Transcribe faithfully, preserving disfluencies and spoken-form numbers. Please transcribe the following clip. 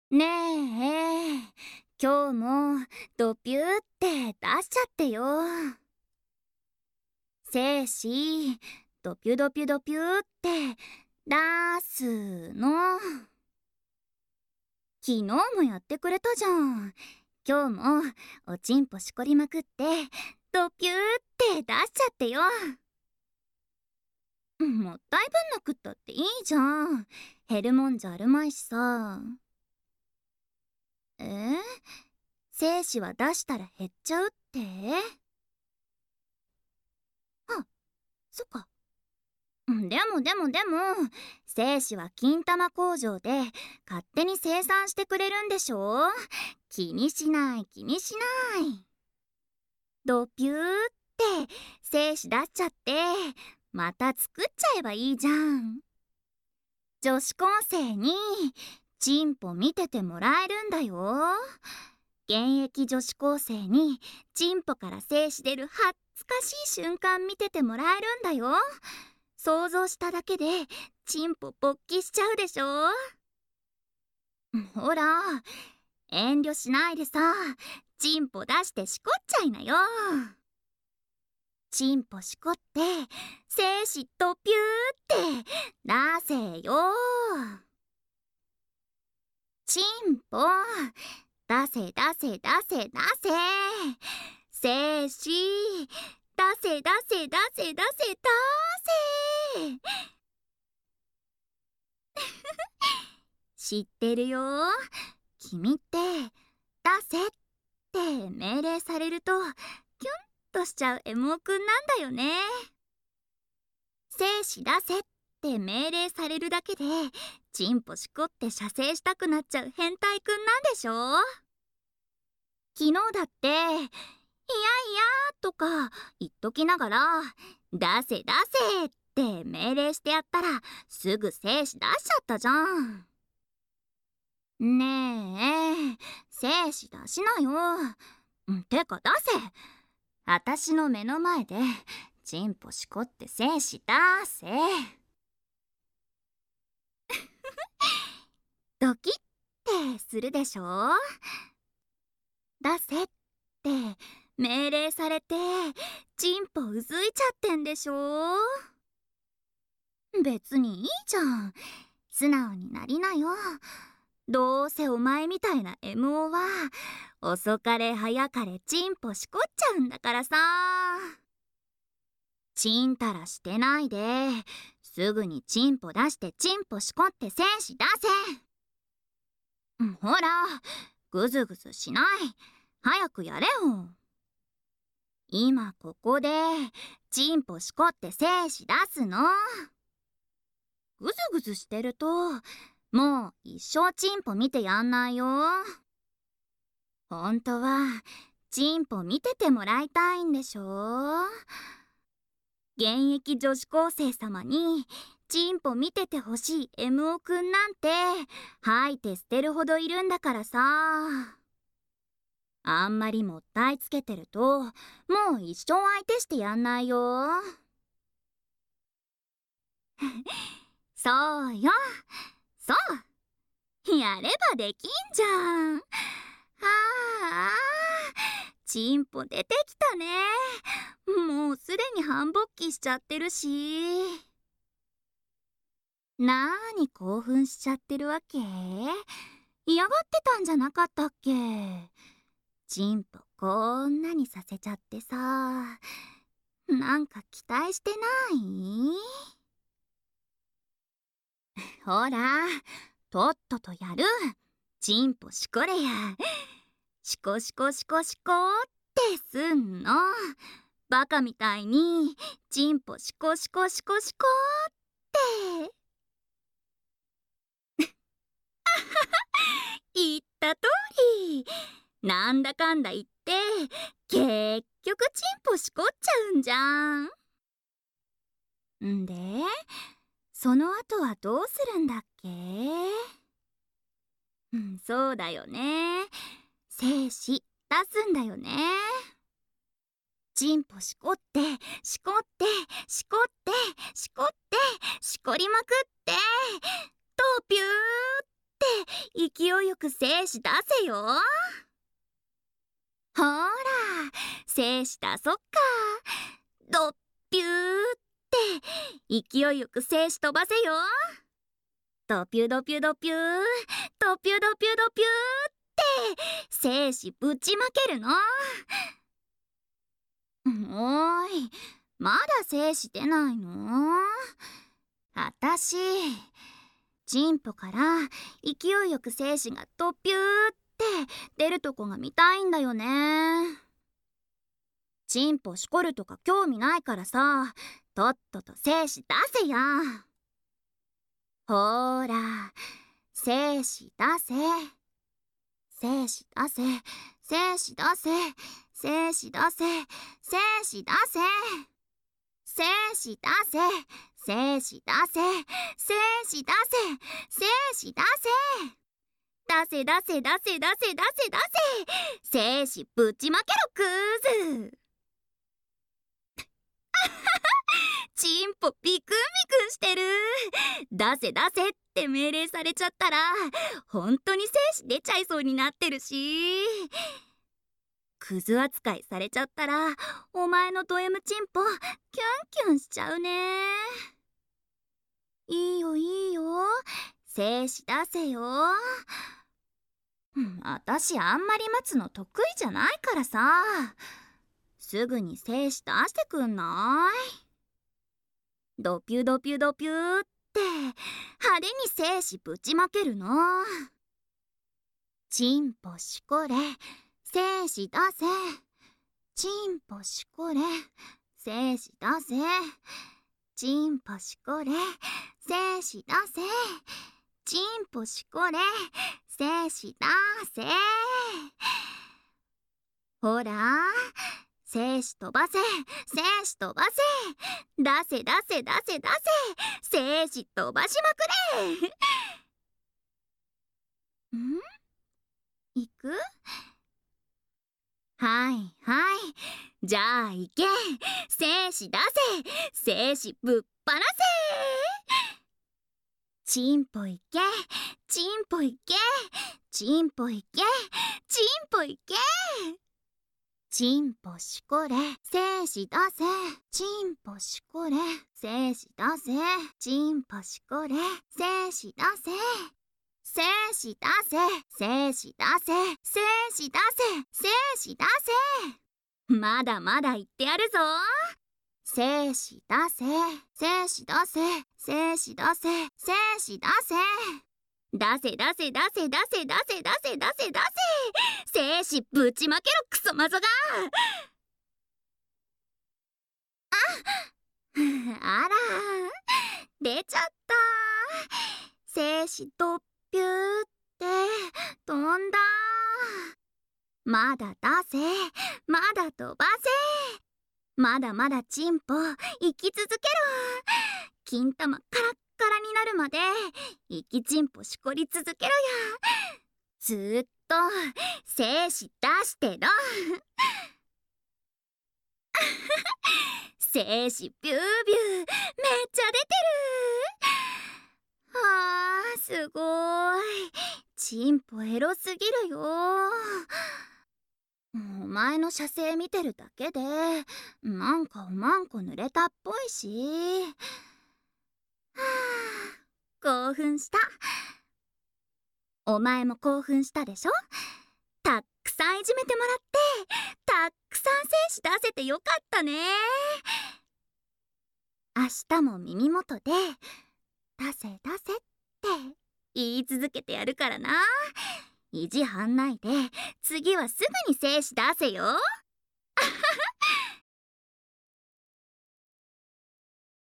ねえ、今日もドピューって出しちゃってよ。精子、ドピュドピュドピューって出すの。昨日もやってくれたじゃん。今日もおちんぽしこりまくってドピューって出しちゃってよ。もったいぶんなくったっていいじゃん。減るもんじゃあるまいしさ。え？精子は出したら減っちゃうって？あ、そっか。でもでもでも、精子は金玉工場で勝手に生産してくれるんでしょ？気にしない気にしない。ドピューって精子出しちゃって、また作っちゃえばいいじゃん。女子高生にチンポ見ててもらえるんだよ。現役女子高生にチンポから精子出る恥ずかしい瞬間見ててもらえるんだよ。想像しただけでチンポ勃起しちゃうでしょ。ほら、遠慮しないでさ、チンポ出してしこっちゃいなよ。チンポしこって精子ドピューって出せよ。チンポ出せ出せ出せ出せ。精子出せ出せ出せ出せ出せ。知ってるよ。君って出せって命令されるとキュンとしちゃうエモくんなんだよね。精子出せって命令されるだけでチンポしこって射精したくなっちゃう変態くんなんでしょ。昨日だって「いやいや」とか言っときながら「出せ出せ」って命令してやったらすぐ精子出しちゃったじゃん。ねえ、精子出しなよ。てか出せ。あたしの目の前でチンポしこって精子出せ。ドキッてするでしょ。出せって命令されてチンポうずいちゃってんでしょ。別にいいじゃん。素直になりなよ。どうせお前みたいな エムオー は遅かれ早かれチンポしこっちゃうんだからさ。チンたらしてないですぐにチンポ出してチンポしこって精子出せ。ほら、ぐずぐずしない。早くやれよ。今ここでチンポしこって精子出すの。ぐずぐずしてるともう一生チンポ見てやんないよ。ほんとはチンポ見ててもらいたいんでしょ。現役女子高生様にチンポ見ててほしい エムオー くんなんて吐いて捨てるほどいるんだからさ。あんまりもったいつけてるともう一生相手してやんないよ。そうよ、そうやればできんじゃん。はあ、チンポ出てきたね。もうすでに半勃起しちゃってるし。なーに興奮しちゃってるわけ？嫌がってたんじゃなかったっけ？チンポこんなにさせちゃってさ、なんか期待してない？ほら、とっととやる。チンポしこれや。しこしこしこしこってすんの。バカみたいにチンポしこしこしこしこって。言った通り。なんだかんだ言って結局チンポしこっちゃうんじゃん。んで、その後はどうするんだっけ？うん、そうだよね。精子出すんだよね。チンポしこってしこってしこってしこってしこりまくってドピューって勢いよく精子出せよ。ほら、精子出そっか。ドッピューって勢いよく精子飛ばせよ。ドピュドピュドピュー、ドピュドピュドピューって精子ぶちまけるの。おーい、まだ精子出ないの？あたしチンポから勢いよく精子がドピューって出るとこが見たいんだよね。チンポしこるとか興味ないからさ、とっとと精子出せや。ほーら、精子出せ。精子出せ、精子出せ、精子出せ、精子出せ。精子出せ、精子出せ、精子出せ、精子出せ。出せ出せ出せ出せ出せ出せ。精子ぶちまけろクーズ。チンポビクンビクンしてる。出せ出せって命令されちゃったらほんとに精子出ちゃいそうになってるし、クズ扱いされちゃったらお前のド M チンポキュンキュンしちゃうね。いいよいいよ、精子出せよ。あたしあんまり待つの得意じゃないからさ、すぐに精子出してくんない？ドピュドピュドピューって派手に精子ぶちまけるの。チンポしこれ、精子出せ。チンポしこれ、精子出せ。チンポしこれ、精子出せ。チンポしこれ、精子出せ。ほら、精子飛ばせ、精子飛ばせ。出せ出せ出せ出せ。精子飛ばしまくれ。ん？行く？はいはい。じゃあ行け。精子出せ。精子ぶっ放せ。チンポ行け。チンポ行け。チンポ行け。チンポ行け。チンポしこれ、精子出せ。チンポしこれ、精子出せ。チンポしこれ、精子出せ。精子出せ、精子出せ、精子出せ、精子出せ。まだまだ言ってやるぞ。精子出せ、精子出せ、精子出せ、精子出せ。出せ出せ出せ出せ出せ出せ出せ出せ。精子ぶちまけろクソマゾが。ああら、出ちゃった。精子ドッピューって飛んだ。まだ出せ、まだ飛ばせ。まだまだチンポ生き続けろ。金玉カラッカラになるまで生きチンポしこり続けろや。ずーっと精子出してろ。精子ビュービューめっちゃ出てる。はあ、すごーい。チンポエロすぎるよ。お前の射精見てるだけでなんかおまんこ濡れたっぽいし、はあ、興奮した。お前も興奮したでしょ。たっくさんいじめてもらってたっくさん精子出せてよかったね。明日も耳元で出せ出せって言い続けてやるからな。意地張んないで次はすぐに精子出せよ。